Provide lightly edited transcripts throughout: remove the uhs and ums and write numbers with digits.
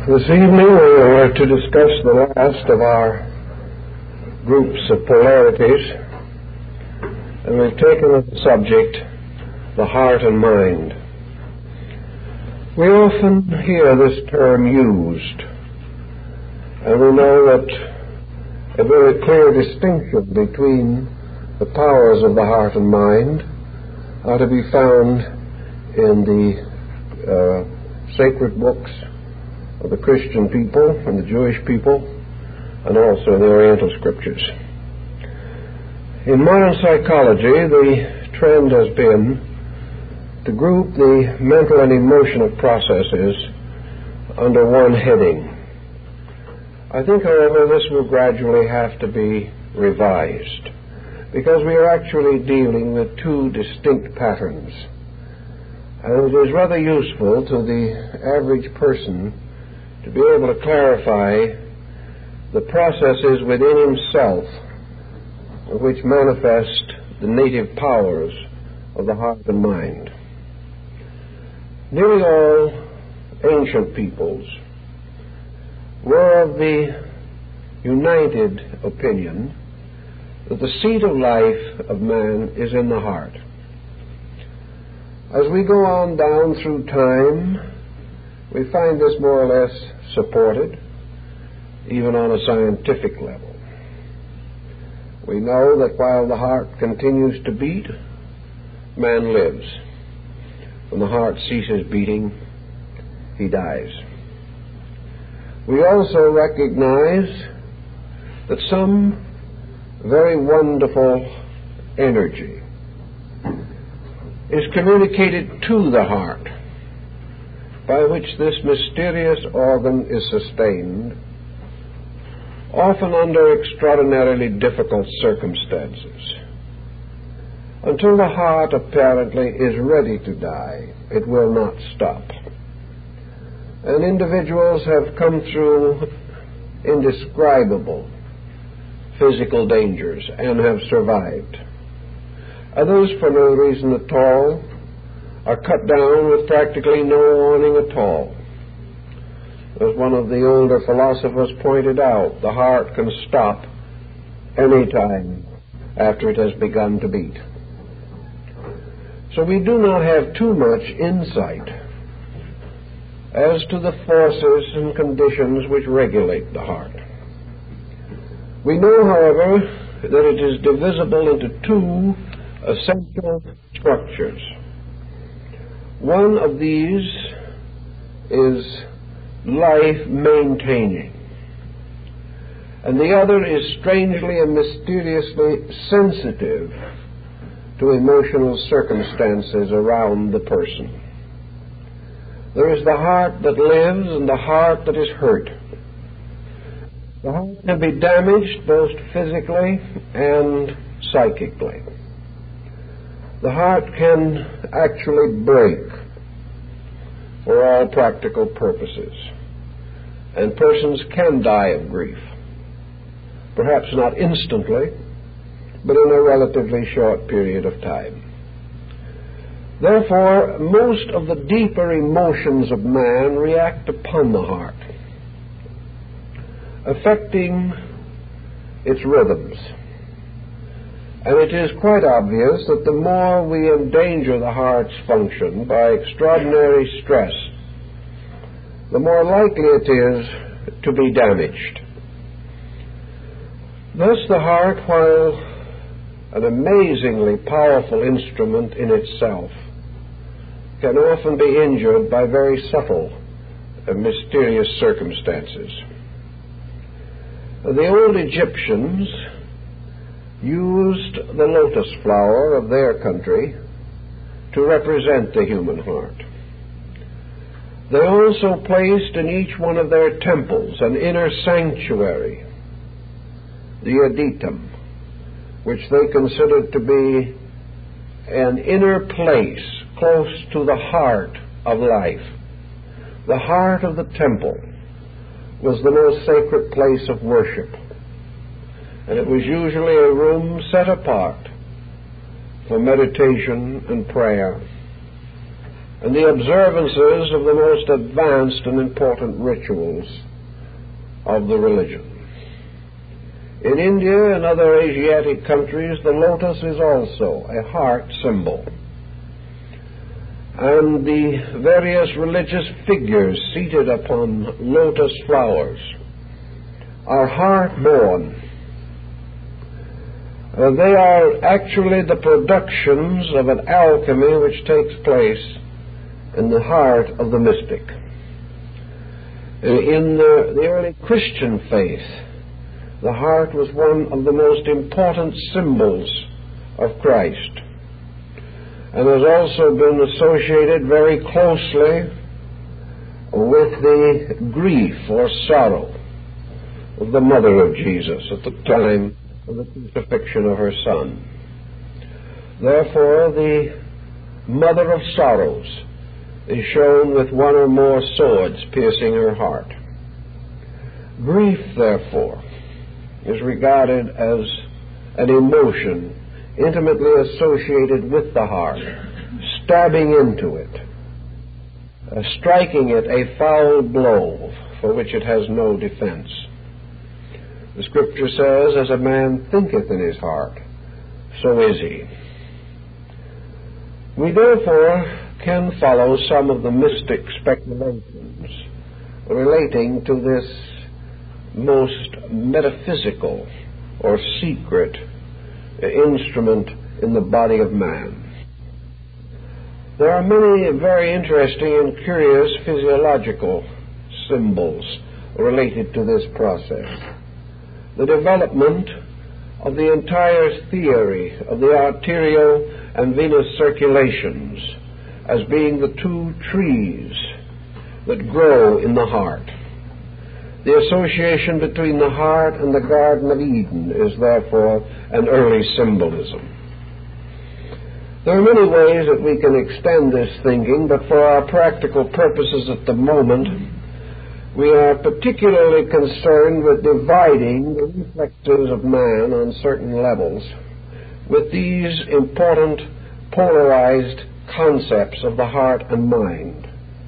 This evening we are to discuss the last of our groups of polarities, and we've taken as a subject the heart and mind. We often hear this term used, and we know that a very clear distinction between the powers of the heart and mind are to be found in the sacred books of the Christian people and the Jewish people, and also in the Oriental scriptures. In modern psychology, the trend has been to group the mental and emotional processes under one heading. I think, however, this will gradually have to be revised, because we are actually dealing with two distinct patterns, and it is rather useful to the average person to be able to clarify the processes within himself which manifest the native powers of the heart and mind. Nearly all ancient peoples were of the united opinion that the seat of life of man is in the heart. As we go on down through time, we find this more or less supported, even on a scientific level. We know that while the heart continues to beat, man lives. When the heart ceases beating, he dies. We also recognize that some very wonderful energy is communicated to the heart, by which this mysterious organ is sustained, often under extraordinarily difficult circumstances. Until the heart apparently is ready to die, it will not stop. And individuals have come through indescribable physical dangers and have survived. Others, for no reason at all, are cut down with practically no warning at all. As one of the older philosophers pointed out, the heart can stop any time after it has begun to beat. So we do not have too much insight as to the forces and conditions which regulate the heart. We know, however, that it is divisible into two essential structures. One of these is life-maintaining, and the other is strangely and mysteriously sensitive to emotional circumstances around the person. There is the heart that lives and the heart that is hurt. The heart can be damaged both physically and psychically. The heart can actually break for all practical purposes, and persons can die of grief, perhaps not instantly, but in a relatively short period of time. Therefore, most of the deeper emotions of man react upon the heart, affecting its rhythms. And it is quite obvious that the more we endanger the heart's function by extraordinary stress, the more likely it is to be damaged. Thus the heart, while an amazingly powerful instrument in itself, can often be injured by very subtle and mysterious circumstances. The old Egyptians used the lotus flower of their country to represent the human heart. They also placed in each one of their temples an inner sanctuary, the Adytum, which they considered to be an inner place close to the heart of life. The heart of the temple was the most sacred place of worship, and it was usually a room set apart for meditation and prayer. and the observances of the most advanced and important rituals of the religion. In India and other Asiatic countries, the lotus is also a heart symbol. And the various religious figures seated upon lotus flowers are heart-born. They are actually the productions of an alchemy which takes place in the heart of the mystic. In the early Christian faith, the heart was one of the most important symbols of Christ, and has also been associated very closely with the grief or sorrow of the mother of Jesus at the time of the crucifixion of her Son. Therefore, the mother of sorrows is shown with one or more swords piercing her heart. Grief, therefore, is regarded as an emotion intimately associated with the heart, stabbing into it, striking it a foul blow for which it has no defense. The Scripture says, "As a man thinketh in his heart, so is he." We therefore can follow some of the mystic speculations relating to this most metaphysical or secret instrument in the body of man. There are many very interesting and curious physiological symbols related to this process. The development of the entire theory of the arterial and venous circulations as being the two trees that grow in the heart. The association between the heart and the Garden of Eden is therefore an early symbolism. There are many ways that we can extend this thinking, but for our practical purposes at the moment, we are particularly concerned with dividing the reflexes of man on certain levels with these important polarized concepts of the heart and mind.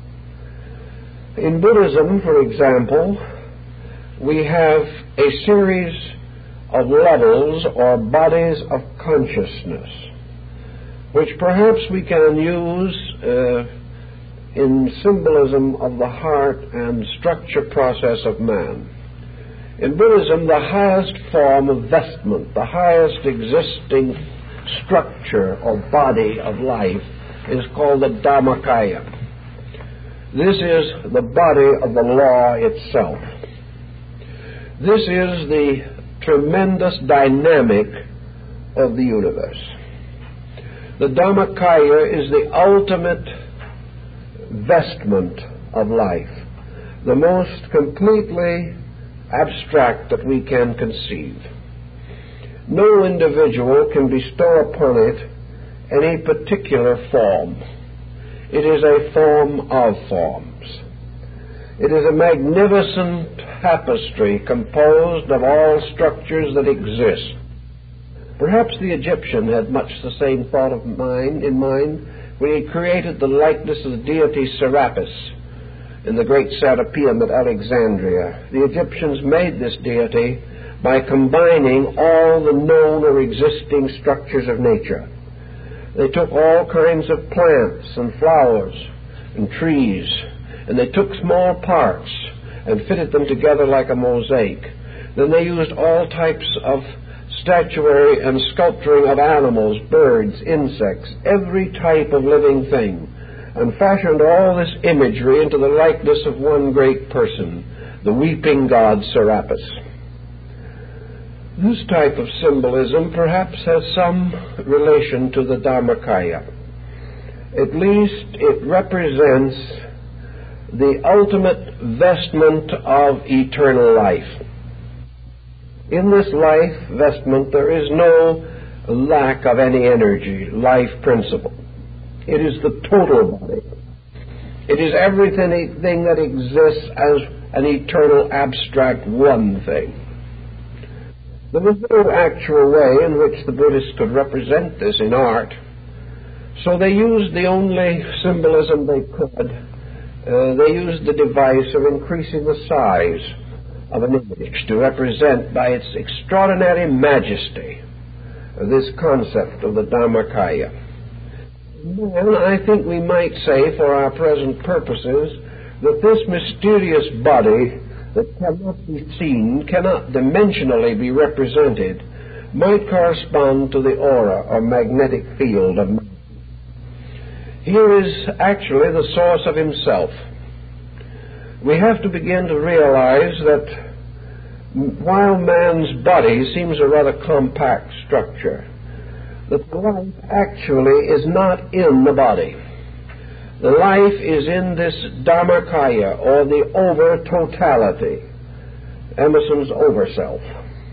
In Buddhism, for example, we have a series of levels or bodies of consciousness, which perhaps we can use in symbolism of the heart and structure process of man. In Buddhism, the highest form of vestment, the highest existing structure or body of life is called the Dhammakaya. This is the body of the law itself. This is the tremendous dynamic of the universe. The Dhammakaya is the ultimate vestment of life, the most completely abstract that we can conceive. No individual can bestow upon it any particular form. It is a form of forms. It is a magnificent tapestry composed of all structures that exist. Perhaps the Egyptian had much the same thought of in mind when he created the likeness of the deity Serapis in the great Serapeum at Alexandria. The Egyptians made this deity by combining all the known or existing structures of nature. They took all kinds of plants and flowers and trees, and they took small parts and fitted them together like a mosaic. Then they used all types of statuary and sculpturing of animals, birds, insects, every type of living thing, and fashioned all this imagery into the likeness of one great person, the weeping god Serapis. This type of symbolism perhaps has some relation to the Dhammakaya. At least it represents the ultimate vestment of eternal life. In this life vestment, there is no lack of any energy, life principle. It is the total body. It is everything that exists as an eternal, abstract one thing. There was no actual way in which the Buddhists could represent this in art, So they used the only symbolism they could. They used the device of increasing the size of an image to represent by its extraordinary majesty this concept of the Dharmakaya. And I think we might say, for our present purposes, that this mysterious body that cannot be seen, cannot dimensionally be represented, might correspond to the aura or magnetic field of man. Here is actually the source of himself. We have to begin to realize that while man's body seems a rather compact structure, that the life actually is not in the body. The life is in this Dharmakaya, or the over-totality, Emerson's over-self.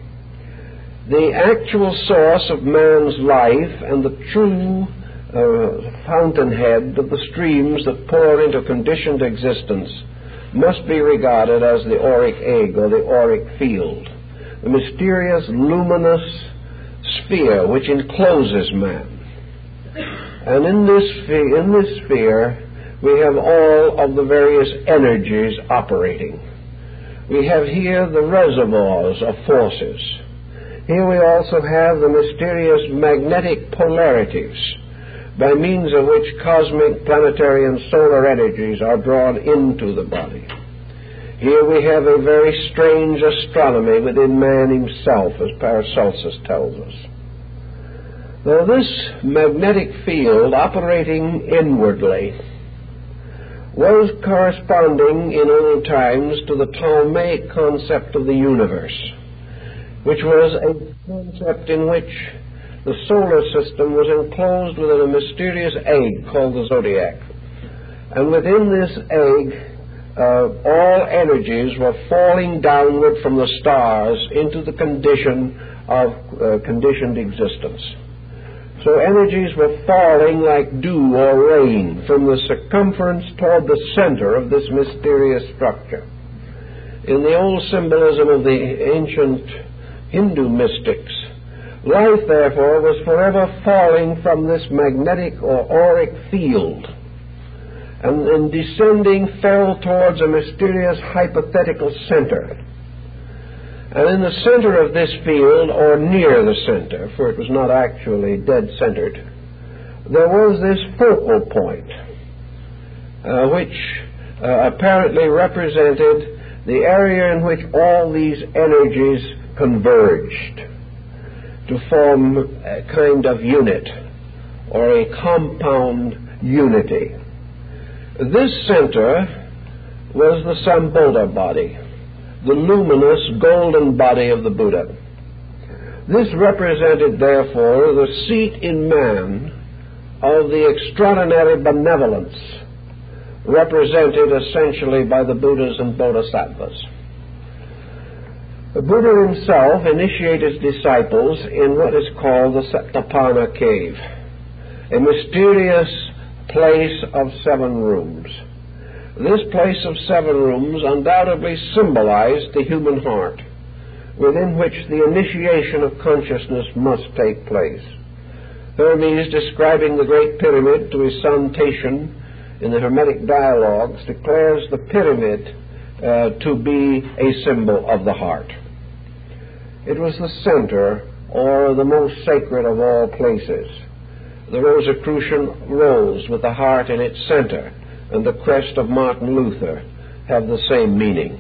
The actual source of man's life and the true fountainhead of the streams that pour into conditioned existence must be regarded as the auric egg or the auric field, the mysterious luminous sphere which encloses man. And in this sphere we have all of the various energies operating. We have here the reservoirs of forces. Here we also have the mysterious magnetic polarities, by means of which cosmic, planetary, and solar energies are drawn into the body. Here we have a very strange astronomy within man himself, as Paracelsus tells us. Now, this magnetic field operating inwardly was corresponding in old times to the Ptolemaic concept of the universe, which was a concept in which the solar system was enclosed within a mysterious egg called the zodiac. And within this egg, all energies were falling downward from the stars into the condition of conditioned existence. So energies were falling like dew or rain from the circumference toward the center of this mysterious structure. In the old symbolism of the ancient Hindu mystics, life, therefore, was forever falling from this magnetic or auric field, and descending fell towards a mysterious hypothetical center. And in the center of this field, or near the center, for it was not actually dead-centered, there was this focal point, which apparently represented the area in which all these energies converged to form a kind of unit, or a compound unity. This center was the Sambodha body, the luminous golden body of the Buddha. This represented, therefore, the seat in man of the extraordinary benevolence represented essentially by the Buddhas and Bodhisattvas. The Buddha himself initiated his disciples in what is called the Satapana cave, a mysterious place of 7 rooms. This place of 7 rooms undoubtedly symbolized the human heart, within which the initiation of consciousness must take place. Hermes, describing the Great Pyramid to his son Tatian in the Hermetic Dialogues, declares the pyramid to be a symbol of the heart. It was the center, or the most sacred of all places. The Rosicrucian rose with the heart in its center, and the crest of Martin Luther have the same meaning.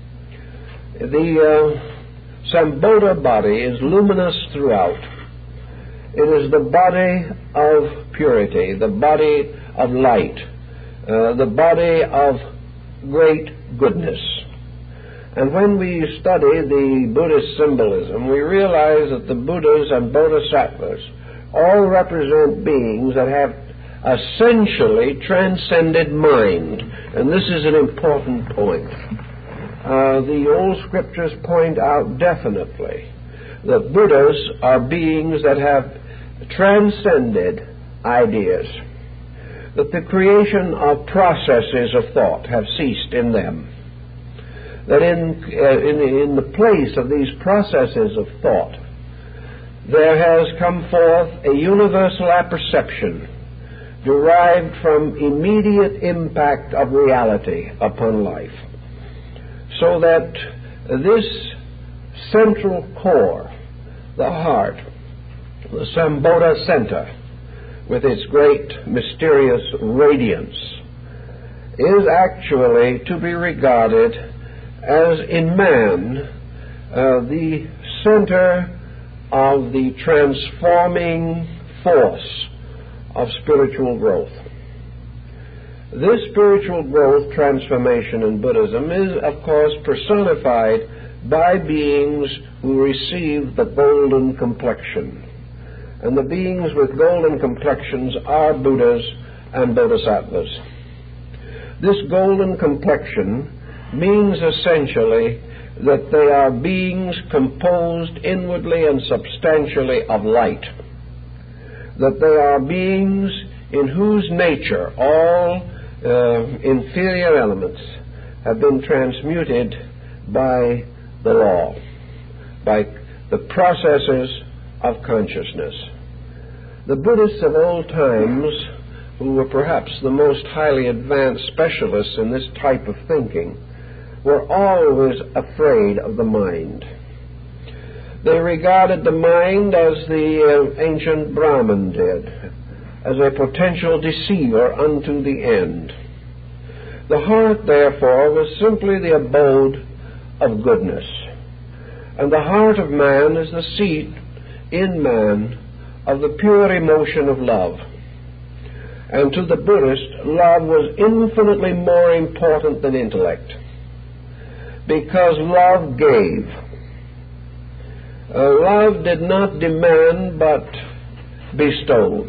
The Sambodha body is luminous throughout. It is the body of purity, the body of light, the body of great goodness. And when we study the Buddhist symbolism, we realize that the Buddhas and Bodhisattvas all represent beings that have essentially transcended mind. And this is an important point. The old scriptures point out definitely that Buddhas are beings that have transcended ideas, that the creation of processes of thought have ceased in them, that in the place of these processes of thought there has come forth a universal apperception derived from immediate impact of reality upon life. So that this central core, the heart, the Sambodha center, with its great mysterious radiance, is actually to be regarded as in man the center of the transforming force of spiritual growth. This spiritual growth transformation in Buddhism is, of course, personified by beings who receive the golden complexion. And the beings with golden complexions are Buddhas and Bodhisattvas. This golden complexion means essentially that they are beings composed inwardly and substantially of light, that they are beings in whose nature all inferior elements have been transmuted by the law, by the processes of consciousness. The Buddhists of old times, who were perhaps the most highly advanced specialists in this type of thinking, were always afraid of the mind. They regarded the mind as the ancient Brahman did, as a potential deceiver unto the end. The heart, therefore, was simply the abode of goodness. And the heart of man is the seat in man of the pure emotion of love. And to the Buddhist, love was infinitely more important than intellect, because love gave. Love did not demand, but bestowed.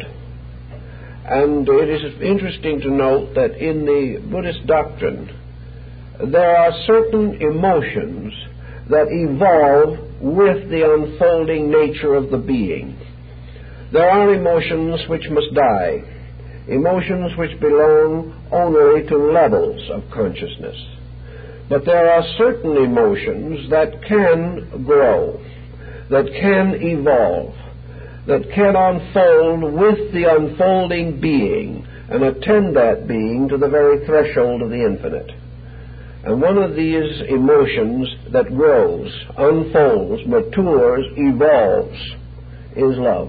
And it is interesting to note that in the Buddhist doctrine, there are certain emotions that evolve with the unfolding nature of the being. There are emotions which must die, emotions which belong only to levels of consciousness. But there are certain emotions that can grow, that can evolve, that can unfold with the unfolding being and attend that being to the very threshold of the infinite. And one of these emotions that grows, unfolds, matures, evolves, is love.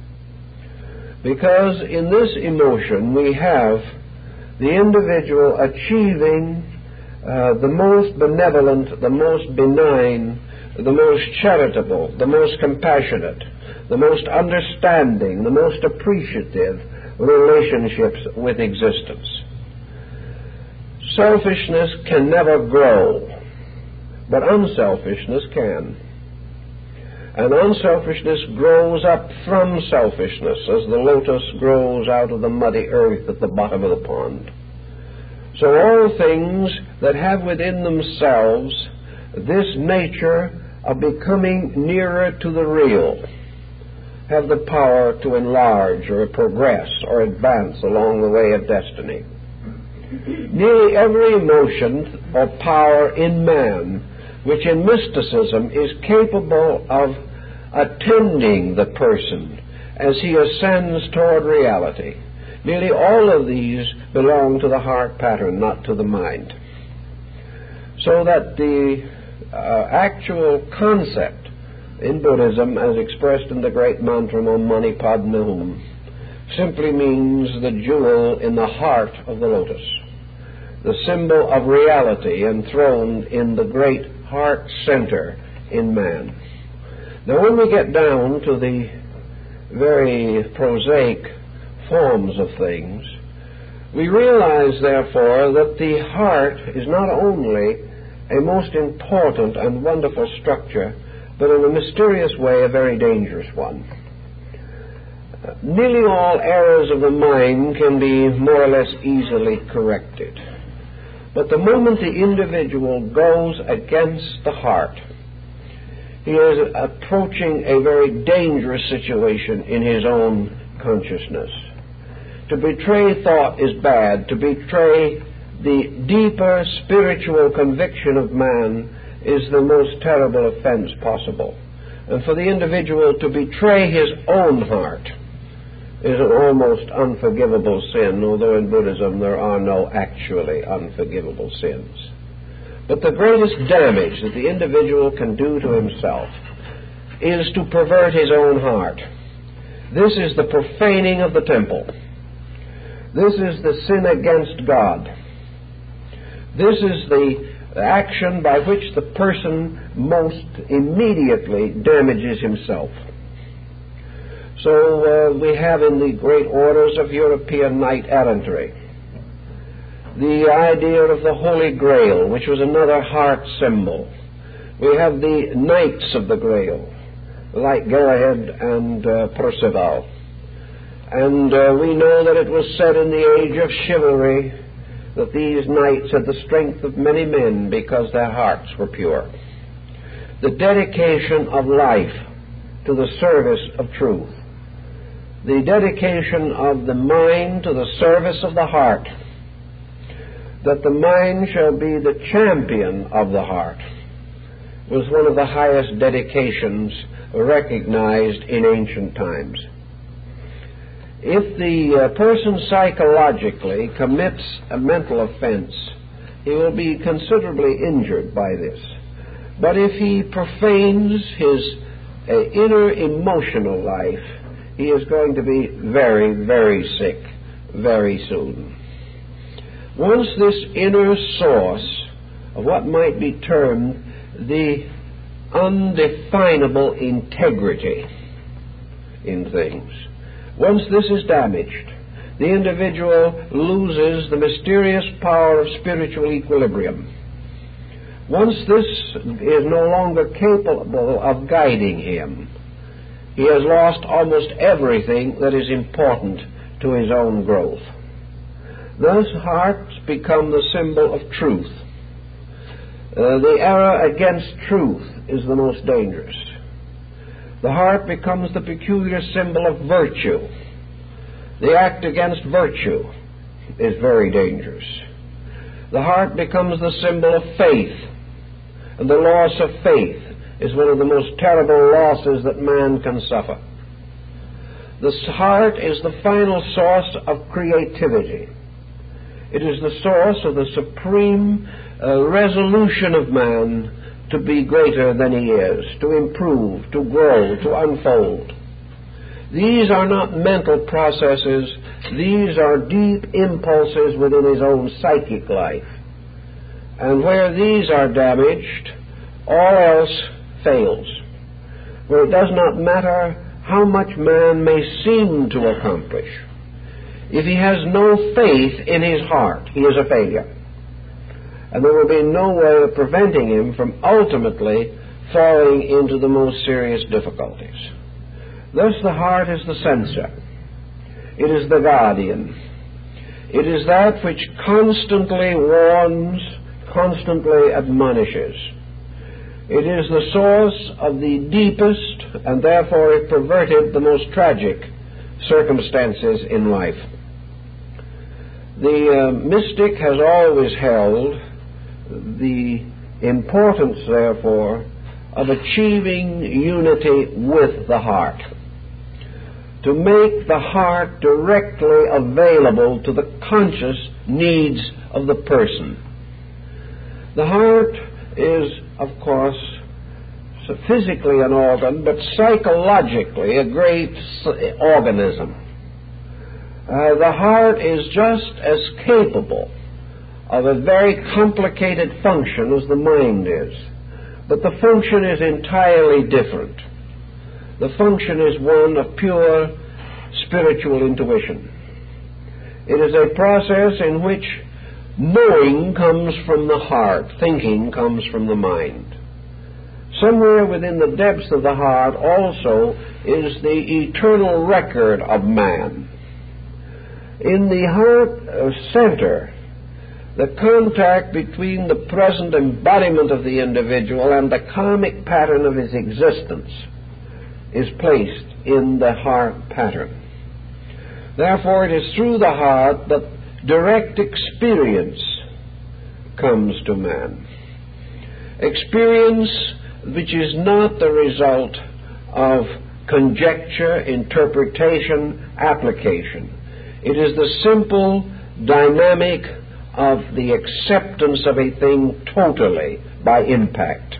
Because in this emotion we have the individual achieving the most benevolent, the most benign, the most charitable, the most compassionate, the most understanding, the most appreciative relationships with existence. Selfishness can never grow, but unselfishness can. And unselfishness grows up from selfishness, as the lotus grows out of the muddy earth at the bottom of the pond. So all things that have within themselves this nature of becoming nearer to the real have the power to enlarge or progress or advance along the way of destiny. Nearly every emotion or power in man, which in mysticism is capable of attending the person as he ascends toward reality, nearly all of these belong to the heart pattern, not to the mind. So that the actual concept in Buddhism, as expressed in the great mantra Om Mani Padme Hum, simply means the jewel in the heart of the lotus, the symbol of reality enthroned in the great heart center in man. Now, when we get down to the very prosaic forms of things, we realize, therefore, that the heart is not only a most important and wonderful structure, but in a mysterious way a very dangerous one. Nearly all errors of the mind can be more or less easily corrected. But the moment the individual goes against the heart, he is approaching a very dangerous situation in his own consciousness. To betray thought is bad. To betray the deeper spiritual conviction of man is the most terrible offense possible. And for the individual to betray his own heart is an almost unforgivable sin, although in Buddhism there are no actually unforgivable sins. But the greatest damage that the individual can do to himself is to pervert his own heart. This is the profaning of the temple. This is the sin against God. This is the action by which the person most immediately damages himself. So we have in the great orders of European knight-errantry the idea of the Holy Grail, which was another heart symbol. We have the Knights of the Grail, like Galahad and Percival. And we know that it was said in the age of chivalry that these knights had the strength of many men because their hearts were pure. The dedication of life to the service of truth, the dedication of the mind to the service of the heart, that the mind shall be the champion of the heart, was one of the highest dedications recognized in ancient times. If the person psychologically commits a mental offense, he will be considerably injured by this. But if he profanes his inner emotional life, he is going to be very, very sick very soon. Once this inner source of what might be termed the undefinable integrity in things, once this is damaged, the individual loses the mysterious power of spiritual equilibrium. Once this is no longer capable of guiding him, he has lost almost everything that is important to his own growth. Thus, hearts become the symbol of truth. The error against truth is the most dangerous. The heart becomes the peculiar symbol of virtue. The act against virtue is very dangerous. The heart becomes the symbol of faith, and the loss of faith is one of the most terrible losses that man can suffer. The heart is the final source of creativity. It is the source of the supreme resolution of man to be greater than he is, to improve, to grow, to unfold. These are not mental processes. These are deep impulses within his own psychic life. And where these are damaged, all else fails. Where it does not matter how much man may seem to accomplish. If he has no faith in his heart, he is a failure. And there will be no way of preventing him from ultimately falling into the most serious difficulties. Thus the heart is the censor. It is the guardian. It is that which constantly warns, constantly admonishes. It is the source of the deepest and therefore, if perverted, the most tragic circumstances in life. The mystic has always held the importance, therefore, of achieving unity with the heart, to make the heart directly available to the conscious needs of the person. The heart is, of course, physically an organ, but psychologically a great organism. The heart is just as capable of a very complicated function as the mind is, but the function is entirely different. The function is one of pure spiritual intuition. It is a process in which knowing comes from the heart, thinking comes from the mind. Somewhere within the depths of the heart also is the eternal record of man. In the heart center, the contact between the present embodiment of the individual and the karmic pattern of his existence is placed in the heart pattern. Therefore, it is through the heart that direct experience comes to man. Experience which is not the result of conjecture, interpretation, application. It is the simple dynamic of the acceptance of a thing totally by impact.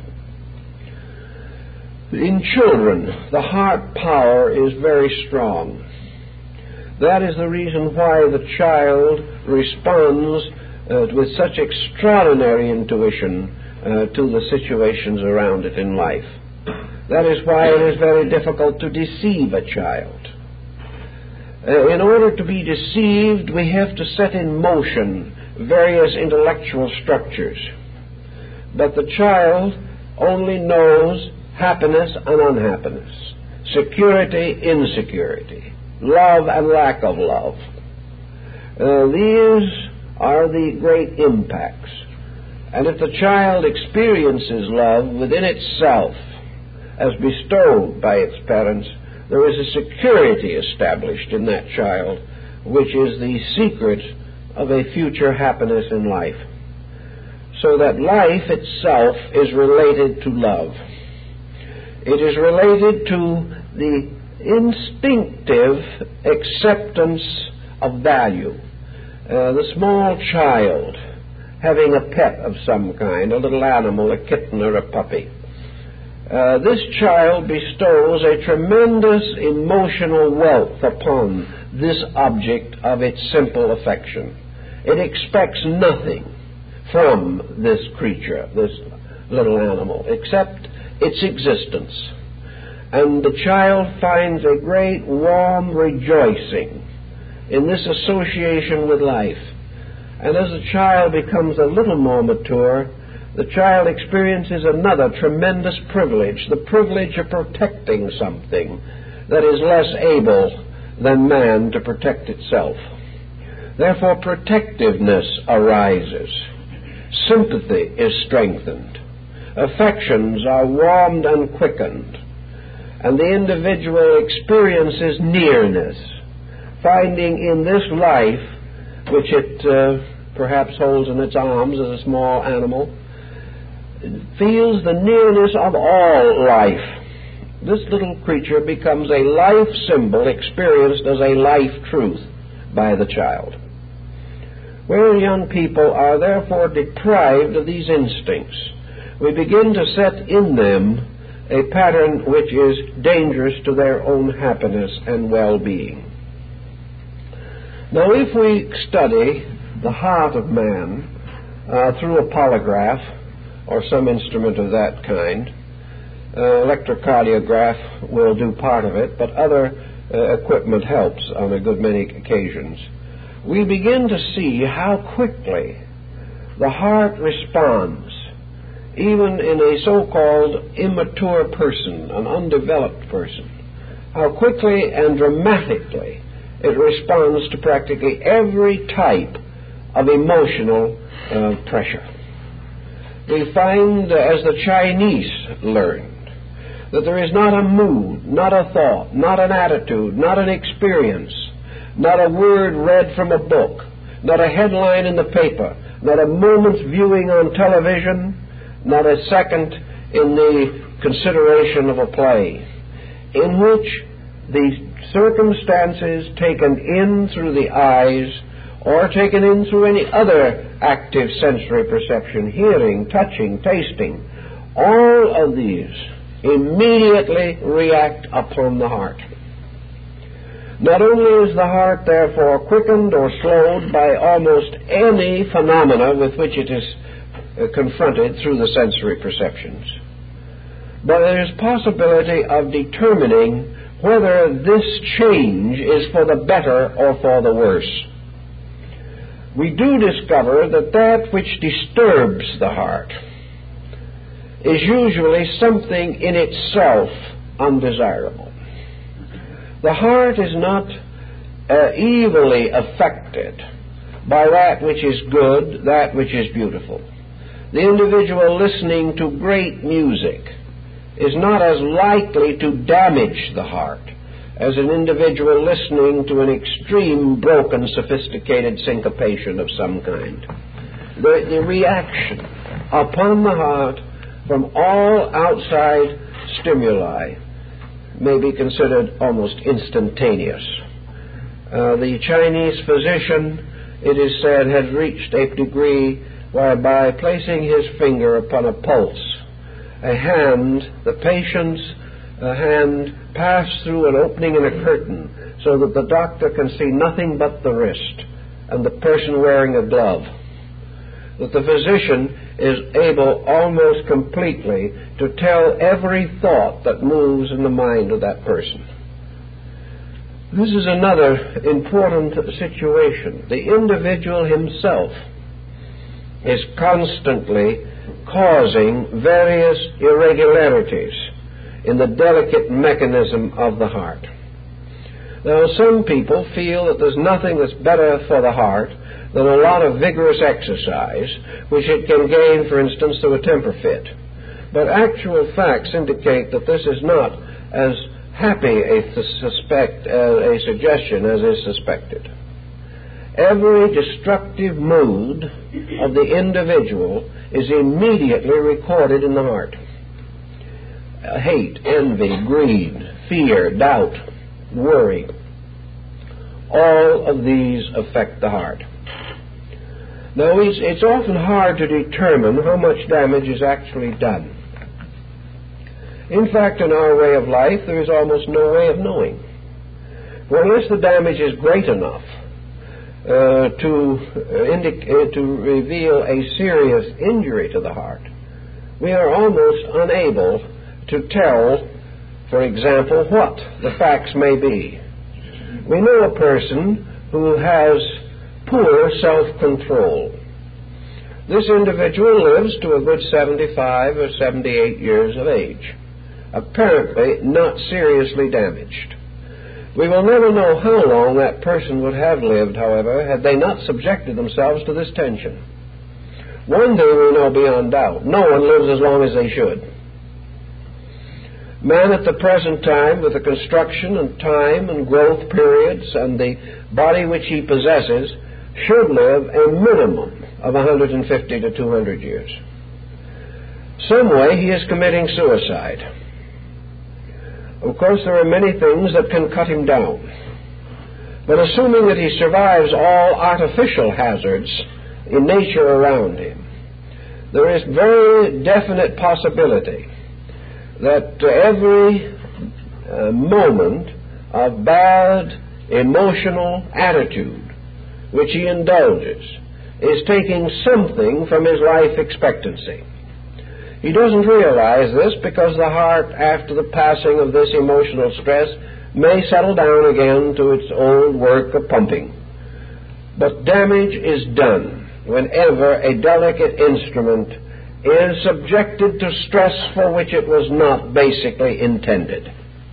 In children, the heart power is very strong. That is the reason why the child responds with such extraordinary intuition to the situations around it in life. That is why it is very difficult to deceive a child. In order to be deceived, we have to set in motion various intellectual structures. But the child only knows happiness and unhappiness, security, insecurity, love and lack of love. These are the great impacts. And if the child experiences love within itself as bestowed by its parents, there is a security established in that child, which is the secret of a future happiness in life. So that life itself is related to love. It is related to the instinctive acceptance of value. The small child having a pet of some kind, a little animal, a kitten or a puppy. This child bestows a tremendous emotional wealth upon this object of its simple affection. It expects nothing from this creature, this little animal, except its existence. And the child finds a great warm rejoicing in this association with life. And as the child becomes a little more mature, the child experiences another tremendous privilege, the privilege of protecting something that is less able than man to protect itself. Therefore, protectiveness arises. Sympathy is strengthened. Affections are warmed and quickened. And the individual experiences nearness, finding in this life, which it perhaps holds in its arms as a small animal, feels the nearness of all life. This little creature becomes a life symbol experienced as a life truth by the child. Where young people are therefore deprived of these instincts, we begin to set in them a pattern which is dangerous to their own happiness and well-being. Now, if we study the heart of man through a polygraph or some instrument of that kind, electrocardiograph will do part of it, but other equipment helps on a good many occasions, we begin to see how quickly the heart responds, even in a so-called immature person, an undeveloped person, how quickly and dramatically it responds to practically every type of emotional pressure. We find, as the Chinese learned, that there is not a mood, not a thought, not an attitude, not an experience, not a word read from a book, not a headline in the paper, not a moment's viewing on television, not a second in the consideration of a play, in which the circumstances taken in through the eyes or taken in through any other active sensory perception, hearing, touching, tasting, all of these immediately react upon the heart. Not only is the heart therefore quickened or slowed by almost any phenomena with which it is confronted through the sensory perceptions, but there is possibility of determining whether this change is for the better or for the worse. We do discover that that which disturbs the heart is usually something in itself undesirable. The heart is not evilly affected by that which is good, that which is beautiful. The individual listening to great music is not as likely to damage the heart as an individual listening to an extreme, broken, sophisticated syncopation of some kind. The reaction upon the heart from all outside stimuli may be considered almost instantaneous. The Chinese physician, it is said, has reached a degree whereby placing his finger upon a pulse, the patient's hand passed through an opening in a curtain so that the doctor can see nothing but the wrist and the person wearing a glove, that the physician is able almost completely to tell every thought that moves in the mind of that person. This is another important situation. The individual himself is constantly causing various irregularities in the delicate mechanism of the heart. Now, some people feel that there's nothing that's better for the heart than a lot of vigorous exercise, which it can gain, for instance, through a temper fit. But actual facts indicate that this is not as happy a suggestion as is suspected. Every destructive mood of the individual is immediately recorded in the heart. Hate, envy, greed, fear, doubt, worry, all of these affect the heart. Now, it's often hard to determine how much damage is actually done. In fact, in our way of life, there is almost no way of knowing. For unless the damage is great enough to reveal a serious injury to the heart, we are almost unable to tell, for example, what the facts may be. We know a person who has poor self-control. This individual lives to a good 75 or 78 years of age, apparently not seriously damaged. We will never know how long that person would have lived, however, had they not subjected themselves to this tension. One thing we know beyond doubt: no one lives as long as they should. Man at the present time, with the construction and time and growth periods and the body which he possesses, should live a minimum of 150 to 200 years. Some way he is committing suicide. Of course, there are many things that can cut him down. But assuming that he survives all artificial hazards in nature around him, there is very definite possibility that every moment of bad emotional attitude which he indulges is taking something from his life expectancy. He doesn't realize this because the heart, after the passing of this emotional stress, may settle down again to its old work of pumping. But damage is done whenever a delicate instrument is subjected to stress for which it was not basically intended.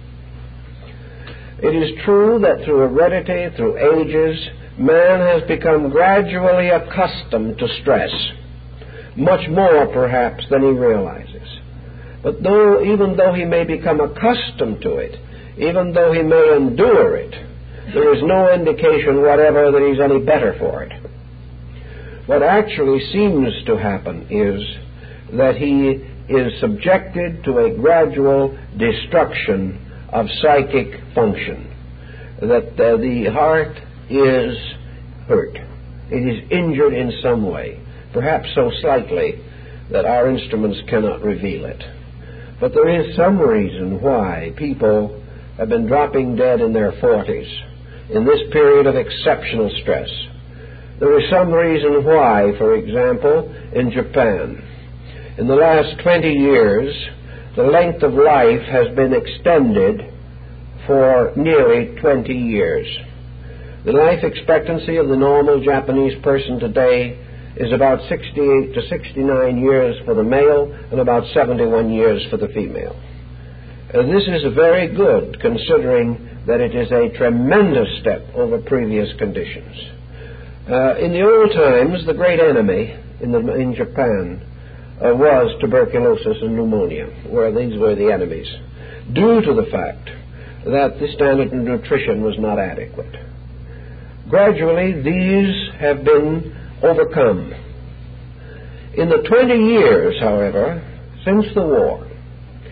It is true that through heredity, through ages, man has become gradually accustomed to stress, much more perhaps than he realizes. But even though he may become accustomed to it, even though he may endure it, there is no indication whatever that he's any better for it. What actually seems to happen is that he is subjected to a gradual destruction of psychic function, that the heart is hurt. It is injured in some way, perhaps so slightly that our instruments cannot reveal it. But there is some reason why people have been dropping dead in their 40s in this period of exceptional stress. There is some reason why, for example, in Japan, in the last 20 years, the length of life has been extended for nearly 20 years. The life expectancy of the normal Japanese person today is about 68 to 69 years for the male and about 71 years for the female. This is very good, considering that it is a tremendous step over previous conditions. In the old times, the great enemy in Japan was tuberculosis and pneumonia, where these were the enemies, due to the fact that the standard of nutrition was not adequate. Gradually, these have been overcome. In the 20 years, however, since the war,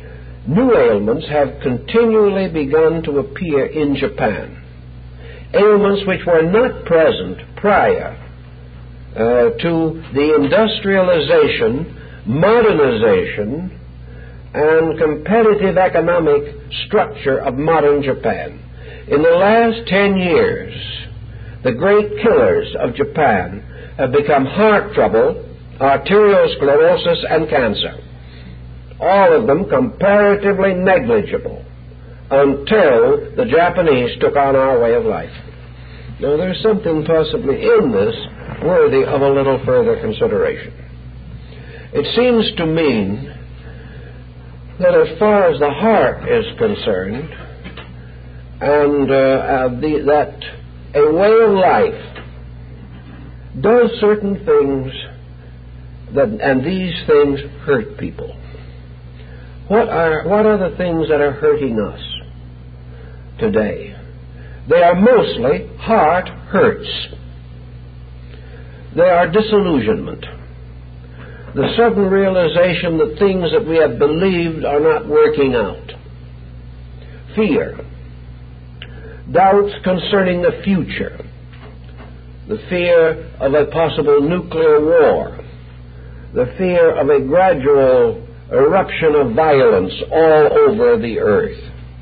new ailments have continually begun to appear in Japan. Ailments which were not present prior to the industrialization, modernization, and competitive economic structure of modern Japan. In the last 10 years, the great killers of Japan have become heart trouble, arteriosclerosis, and cancer. All of them comparatively negligible until the Japanese took on our way of life. Now, there's something possibly in this worthy of a little further consideration. It seems to mean that as far as the heart is concerned, and that a way of life does certain things and these things hurt people. What are the things that are hurting us today? They are mostly heart hurts. They are disillusionment, the sudden realization that things that we have believed are not working out, fear, doubts concerning the future, the fear of a possible nuclear war, the fear of a gradual eruption of violence all over the earth,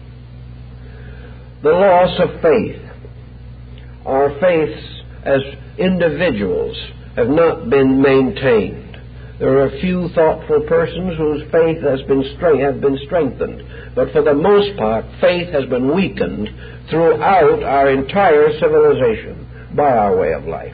the loss of faith. Our faiths as individuals have not been maintained. There are a few thoughtful persons whose faith has been strengthened, but for the most part, faith has been weakened throughout our entire civilization by our way of life.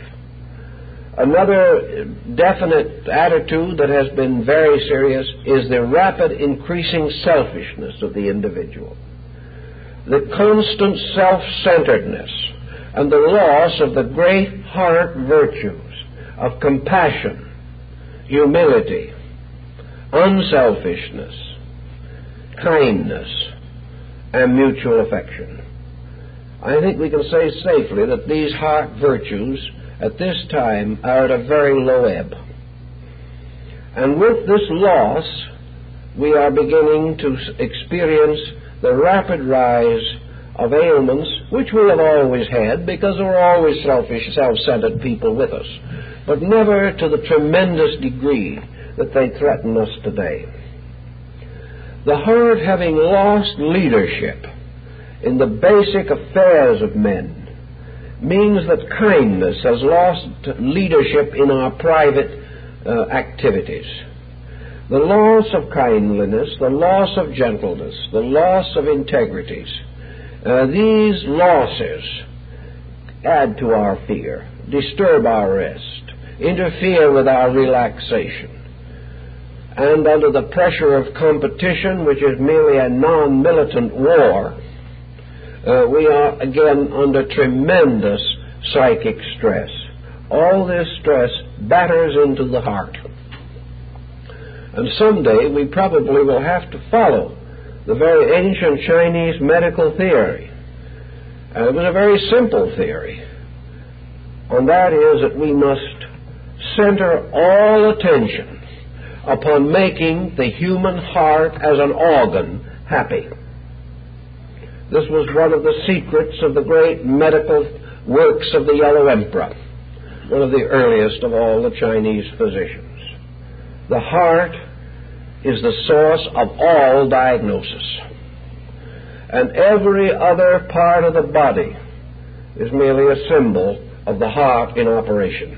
Another definite attitude that has been very serious is the rapid increasing selfishness of the individual, the constant self-centeredness, and the loss of the great heart virtues of compassion, humility, unselfishness, kindness, and mutual affection. I think we can say safely that these heart virtues at this time are at a very low ebb. And with this loss, we are beginning to experience the rapid rise of ailments which we have always had, because there were always selfish, self-centered people with us, but never to the tremendous degree that they threaten us today. The heart, having lost leadership in the basic affairs of men, means that kindness has lost leadership in our private activities. The loss of kindliness, the loss of gentleness, the loss of integrities, these losses add to our fear, disturb our rest, interfere with our relaxation. And under the pressure of competition, which is merely a non-militant war, we are again under tremendous psychic stress. All this stress batters into the heart. And someday we probably will have to follow the very ancient Chinese medical theory. It was a very simple theory, and that is that we must center all attention upon making the human heart as an organ happy. This was one of the secrets of the great medical works of the Yellow Emperor, one of the earliest of all the Chinese physicians. The heart is the source of all diagnosis, and every other part of the body is merely a symbol of the heart in operation.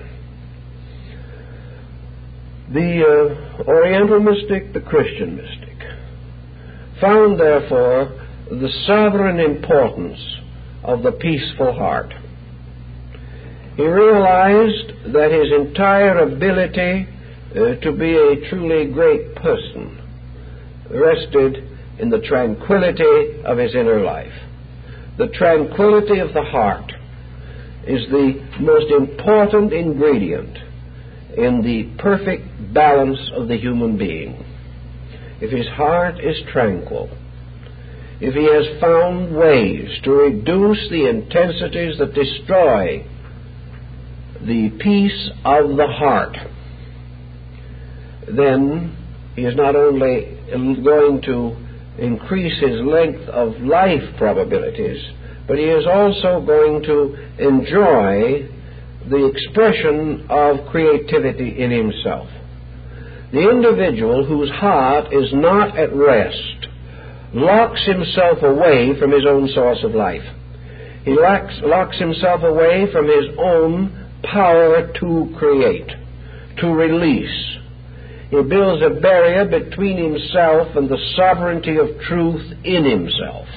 The Oriental mystic, the Christian mystic, found therefore the sovereign importance of the peaceful heart. He realized that his entire ability to be a truly great person rested in the tranquility of his inner life. The tranquility of the heart is the most important ingredient in the perfect balance of the human being. If his heart is tranquil, if he has found ways to reduce the intensities that destroy the peace of the heart, then he is not only going to increase his length of life probabilities, but he is also going to enjoy the expression of creativity in himself. The individual whose heart is not at rest locks himself away from his own source of life. He locks himself away from his own power to create, to release. He builds a barrier between himself and the sovereignty of truth in himself.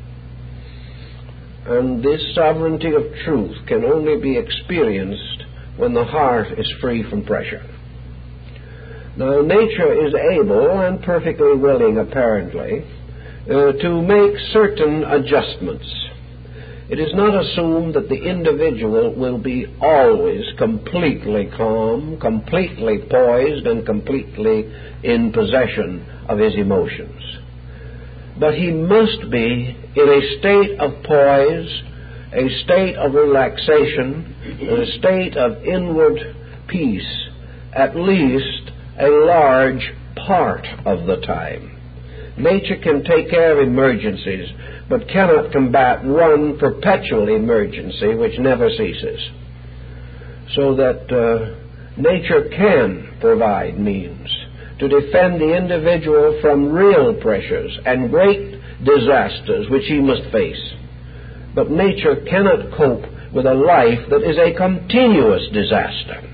And this sovereignty of truth can only be experienced when the heart is free from pressure. Now, nature is able and perfectly willing, apparently, to make certain adjustments. It is not assumed that the individual will be always completely calm, completely poised, and completely in possession of his emotions. But he must be in a state of poise, a state of relaxation, a state of inward peace, at least a large part of the time. Nature can take care of emergencies, but cannot combat one perpetual emergency which never ceases. So that nature can provide means to defend the individual from real pressures and great disasters which he must face. But nature cannot cope with a life that is a continuous disaster.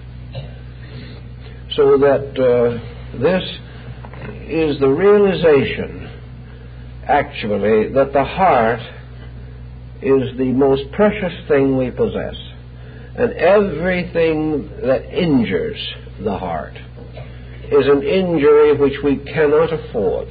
So that this is the realization, actually, that the heart is the most precious thing we possess. And everything that injures the heart is an injury which we cannot afford.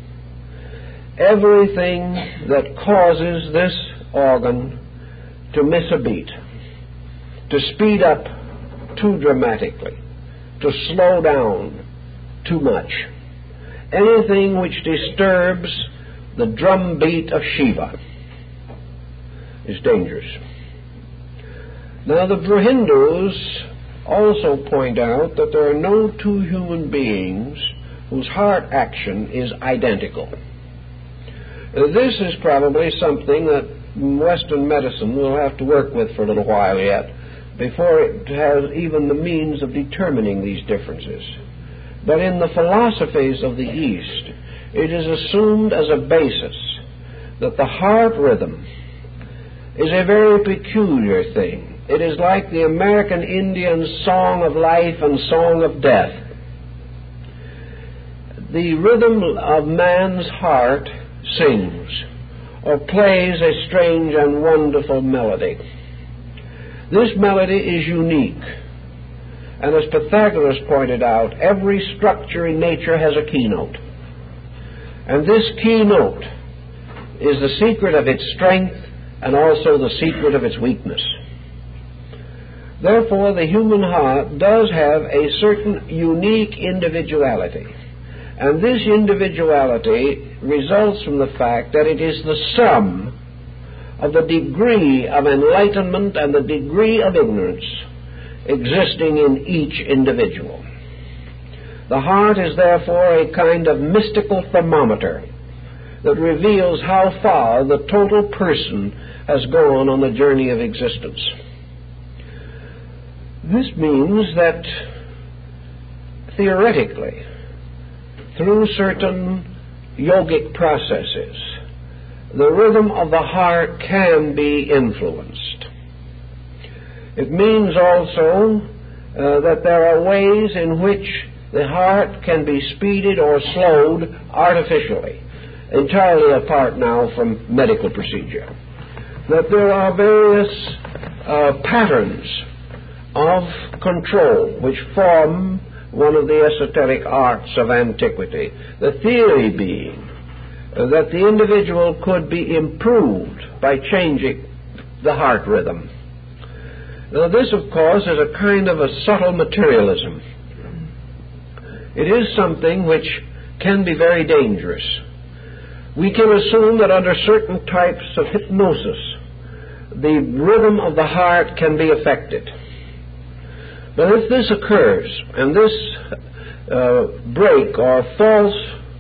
Everything that causes this organ to miss a beat, to speed up too dramatically, to slow down too much, anything which disturbs the drumbeat of Shiva is dangerous. Now, the Hindus also point out that there are no two human beings whose heart action is identical. This is probably something that Western medicine will have to work with for a little while yet before it has even the means of determining these differences. But in the philosophies of the East, it is assumed as a basis that the heart rhythm is a very peculiar thing. It is like the American Indian's song of life and song of death. The rhythm of man's heart sings or plays a strange and wonderful melody. This melody is unique. And as Pythagoras pointed out, every structure in nature has a keynote. And this keynote is the secret of its strength and also the secret of its weakness. Therefore, the human heart does have a certain unique individuality. And this individuality results from the fact that it is the sum of the degree of enlightenment and the degree of ignorance existing in each individual. The heart is therefore a kind of mystical thermometer that reveals how far the total person has gone on the journey of existence. This means that theoretically, through certain yogic processes, the rhythm of the heart can be influenced. It means also that there are ways in which the heart can be speeded or slowed artificially, entirely apart now from medical procedure. That there are various patterns of control which form one of the esoteric arts of antiquity. The theory being that the individual could be improved by changing the heart rhythm. Now, this, of course, is a kind of a subtle materialism. It is something which can be very dangerous. We can assume that under certain types of hypnosis, the rhythm of the heart can be affected. But if this occurs, and this break or false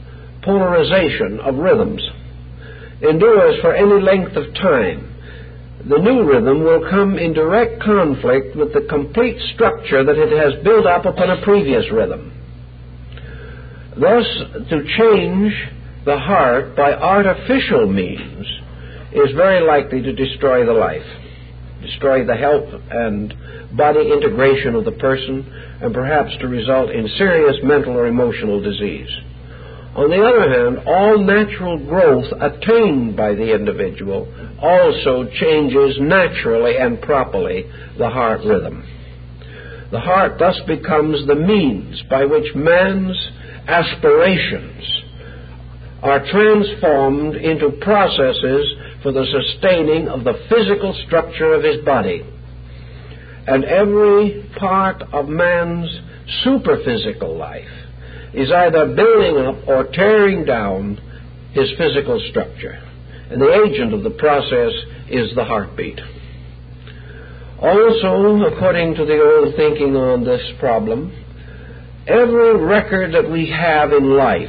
polarization of rhythms endures for any length of time, the new rhythm will come in direct conflict with the complete structure that it has built up upon a previous rhythm. Thus, to change the heart by artificial means is very likely to destroy the life, destroy the health and body integration of the person, and perhaps to result in serious mental or emotional disease. On the other hand, all natural growth attained by the individual also changes naturally and properly the heart rhythm. The heart thus becomes the means by which man's aspirations are transformed into processes for the sustaining of the physical structure of his body. And every part of man's superphysical life is either building up or tearing down his physical structure. And the agent of the process is the heartbeat. Also, according to the old thinking on this problem, every record that we have in life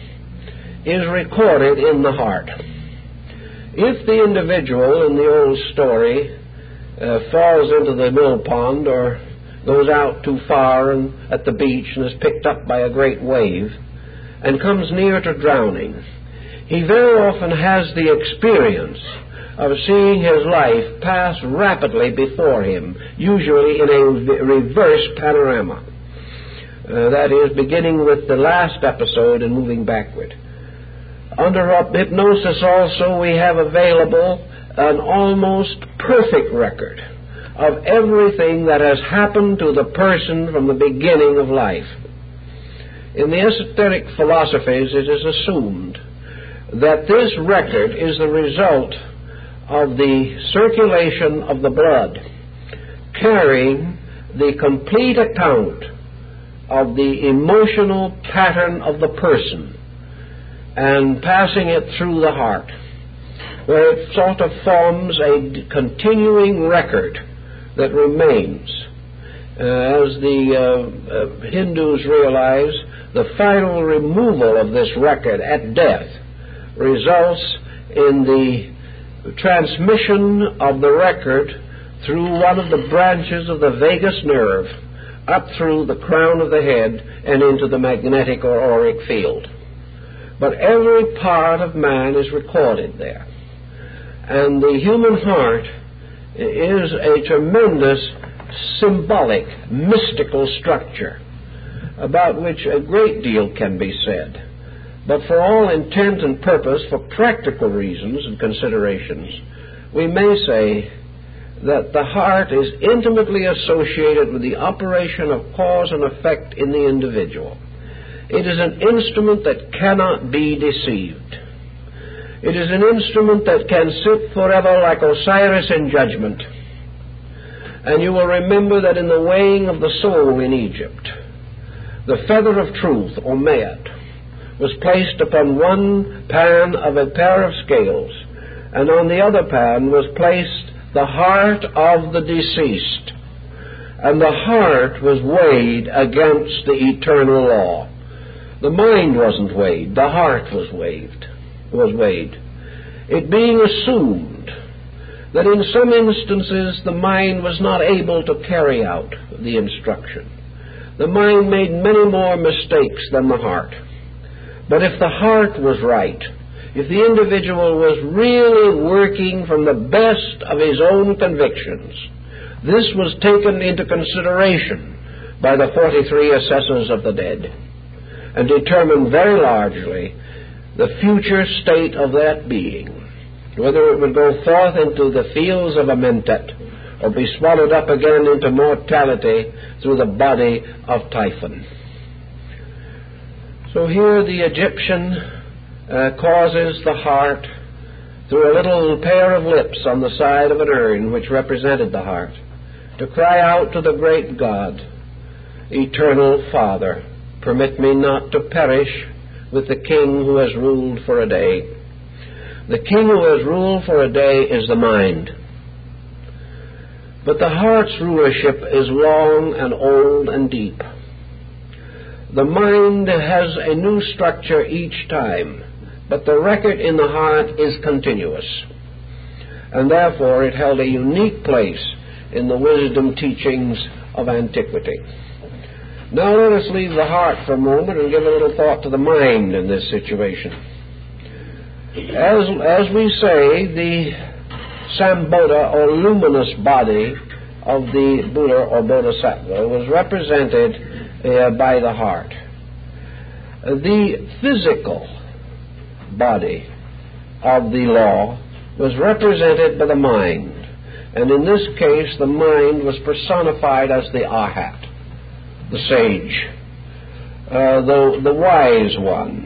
is recorded in the heart. If the individual in the old story falls into the mill pond or goes out too far at the beach and is picked up by a great wave and comes near to drowning, he very often has the experience of seeing his life pass rapidly before him, usually in a reverse panorama. That is, beginning with the last episode and moving backward. Under hypnosis also we have available an almost perfect record of everything that has happened to the person from the beginning of life. In the esoteric philosophies, it is assumed that this record is the result of the circulation of the blood, carrying the complete account of the emotional pattern of the person and passing it through the heart, where it sort of forms a continuing record that remains. As the Hindus realize, the final removal of this record at death results in the transmission of the record through one of the branches of the vagus nerve up through the crown of the head and into the magnetic or auric field. But every part of man is recorded there. And the human heart is a tremendous symbolic, mystical structure about which a great deal can be said. But for all intent and purpose, for practical reasons and considerations, we may say that the heart is intimately associated with the operation of cause and effect in the individual. It is an instrument that cannot be deceived. It is an instrument that can sit forever like Osiris in judgment. And you will remember that in the weighing of the soul in Egypt, the feather of truth, or Me'at, was placed upon one pan of a pair of scales, and on the other pan was placed the heart of the deceased. And the heart was weighed against the eternal law. The mind wasn't weighed, the heart was weighed. It being assumed that in some instances the mind was not able to carry out the instruction. The mind made many more mistakes than the heart. But if the heart was right, if the individual was really working from the best of his own convictions, this was taken into consideration by the 43 assessors of the dead and determined very largely the future state of that being, whether it would go forth into the fields of Amentet or be swallowed up again into mortality through the body of Typhon. So here the Egyptian causes the heart, through a little pair of lips on the side of an urn which represented the heart, to cry out to the great God, Eternal Father, permit me not to perish with the king who has ruled for a day. The king who has ruled for a day is the mind. But the heart's rulership is long and old and deep. The mind has a new structure each time, but the record in the heart is continuous. And therefore it held a unique place in the wisdom teachings of antiquity. Now let us leave the heart for a moment and give a little thought to the mind in this situation. As we say, the Sambodha or luminous body of the Buddha or Bodhisattva was represented by the heart. The physical body of the law was represented by the mind, and in this case the mind was personified as the Arhat, the sage, the wise one.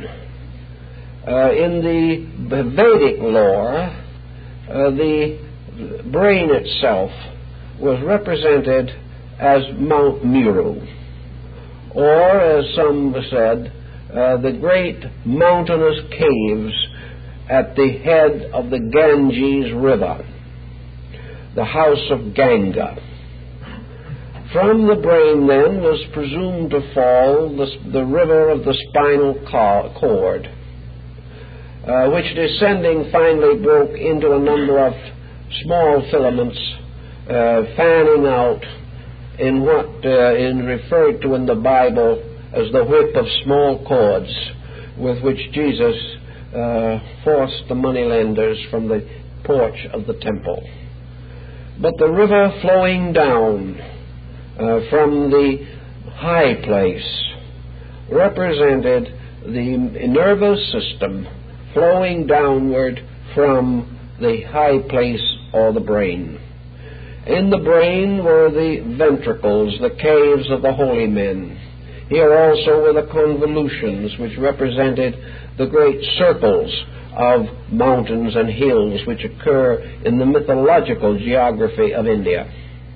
In the Vedic lore, the brain itself was represented as Mount Meru, or, as some said, the great mountainous caves at the head of the Ganges River, the house of Ganga. From the brain, then, was presumed to fall the river of the spinal cord, which, descending, finally broke into a number of small filaments, fanning out in what is referred to in the Bible as the whip of small cords, with which Jesus forced the moneylenders from the porch of the temple. But the river flowing down from the high place represented the nervous system flowing downward from the high place or the brain. In the brain were the ventricles, the caves of the holy men. Here also were the convolutions, which represented the great circles of mountains and hills which occur in the mythological geography of India.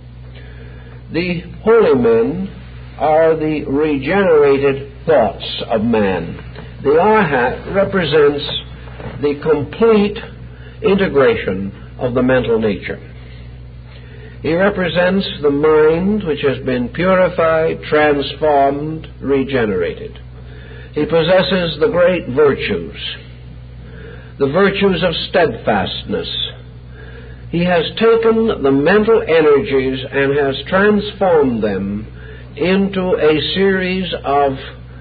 The holy men are the regenerated thoughts of man. The Arhat represents the complete integration of the mental nature. He represents the mind which has been purified, transformed, regenerated. He possesses the great virtues, the virtues of steadfastness. He has taken the mental energies and has transformed them into a series of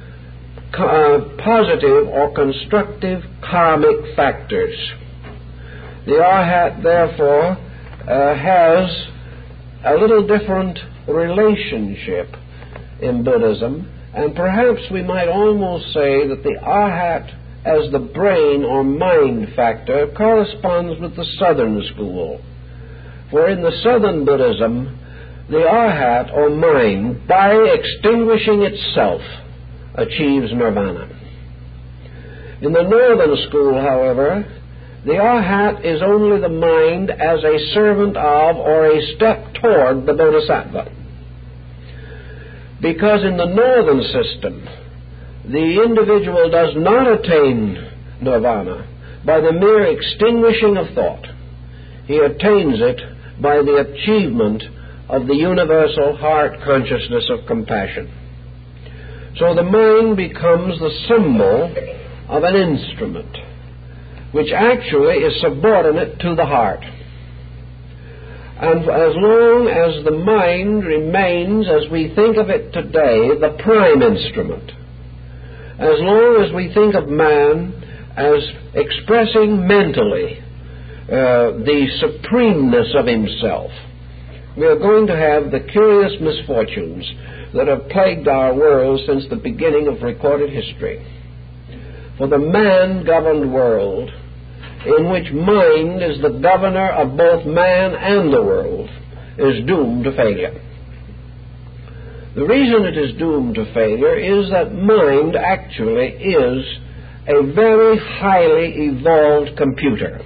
positive or constructive karmic factors. The Arhat, therefore, has a little different relationship in Buddhism, and perhaps we might almost say that the Arhat as the brain or mind factor corresponds with the Southern school. For in the Southern Buddhism, the Arhat or mind, by extinguishing itself, achieves nirvana. In the Northern school, however, the Arhat is only the mind as a servant of or a step toward the Bodhisattva. Because in the Northern system, the individual does not attain nirvana by the mere extinguishing of thought. He attains it by the achievement of the universal heart consciousness of compassion. So the mind becomes the symbol of an instrument, which actually is subordinate to the heart. And as long as the mind remains, as we think of it today, the prime instrument, as long as we think of man as expressing mentally the supremeness of himself, we are going to have the curious misfortunes that have plagued our world since the beginning of recorded history. For the man-governed world, in which mind is the governor of both man and the world, is doomed to failure. The reason it is doomed to failure is that mind actually is a very highly evolved computer.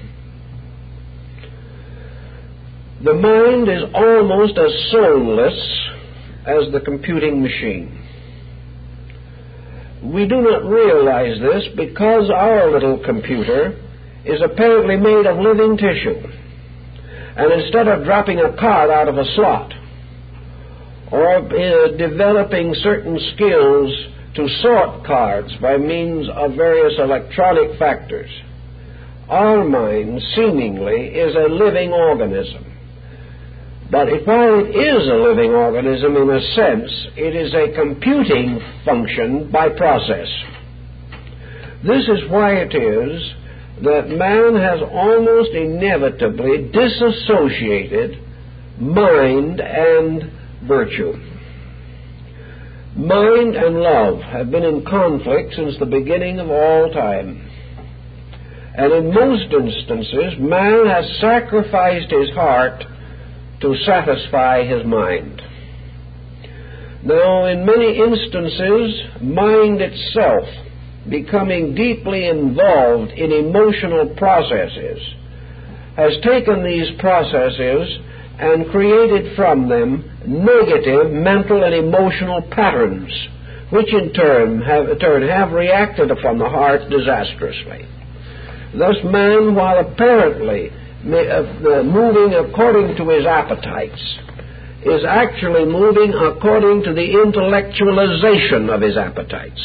The mind is almost as soulless as the computing machine. We do not realize this because our little computer is apparently made of living tissue. And instead of dropping a card out of a slot or developing certain skills to sort cards by means of various electronic factors, our mind seemingly is a living organism. But while it is a living organism in a sense, it is a computing function by process. This is why it is that man has almost inevitably disassociated mind and virtue. Mind and love have been in conflict since the beginning of all time. And in most instances, man has sacrificed his heart to satisfy his mind. Now, in many instances, mind itself, becoming deeply involved in emotional processes, has taken these processes and created from them negative mental and emotional patterns, which in turn have reacted upon the heart disastrously. Thus man, while apparently moving according to his appetites, is actually moving according to the intellectualization of his appetites.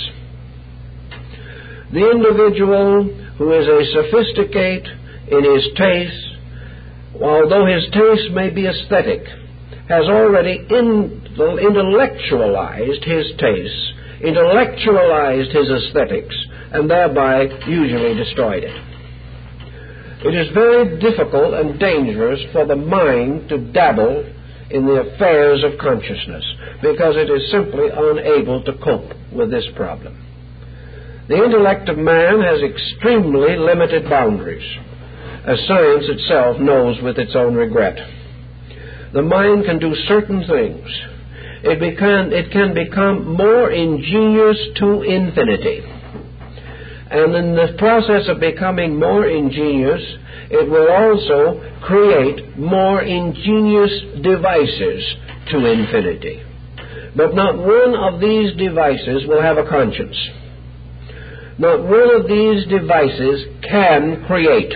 The individual who is a sophisticate in his tastes, although his taste may be aesthetic, has already intellectualized his tastes, intellectualized his aesthetics, and thereby usually destroyed it. It is very difficult and dangerous for the mind to dabble in the affairs of consciousness because it is simply unable to cope with this problem. The intellect of man has extremely limited boundaries, as science itself knows with its own regret. The mind can do certain things. It can become more ingenious to infinity. And in the process of becoming more ingenious, it will also create more ingenious devices to infinity. But not one of these devices will have a conscience. Not one of these devices can create.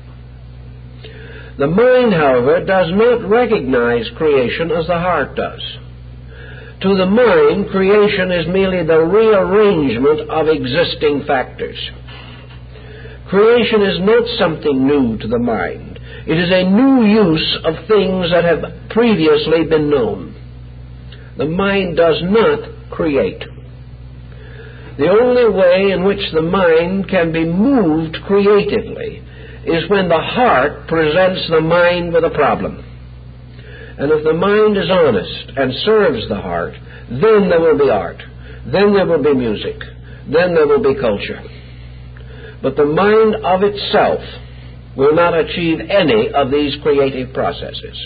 The mind, however, does not recognize creation as the heart does. To the mind, creation is merely the rearrangement of existing factors. Creation is not something new to the mind. It is a new use of things that have previously been known. The mind does not create. The only way in which the mind can be moved creatively is when the heart presents the mind with a problem. And if the mind is honest and serves the heart, then there will be art, then there will be music, then there will be culture. But the mind of itself will not achieve any of these creative processes.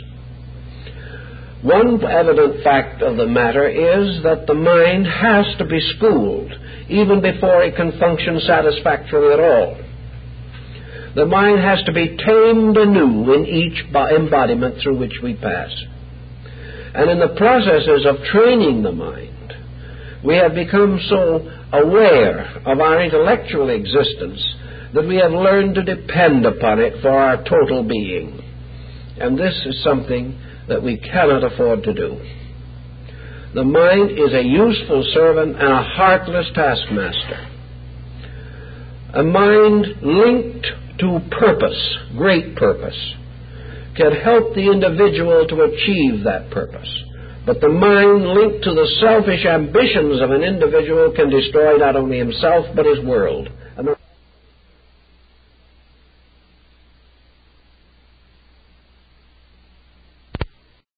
One evident fact of the matter is that the mind has to be schooled even before it can function satisfactorily at all. The mind has to be tamed anew in each embodiment through which we pass. And in the processes of training the mind, we have become so aware of our intellectual existence that we have learned to depend upon it for our total being. And this is something that we cannot afford to do. The mind is a useful servant and a heartless taskmaster. A mind linked to purpose, great purpose, can help the individual to achieve that purpose. But the mind linked to the selfish ambitions of an individual can destroy not only himself but his world.